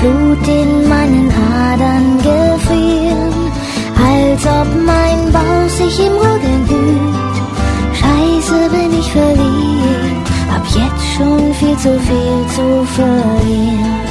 Blut in meinen Adern gefrieren, als ob mein Bauch sich im Rodeln übt. Scheiße, bin ich verliebt, hab jetzt schon viel zu verlieren.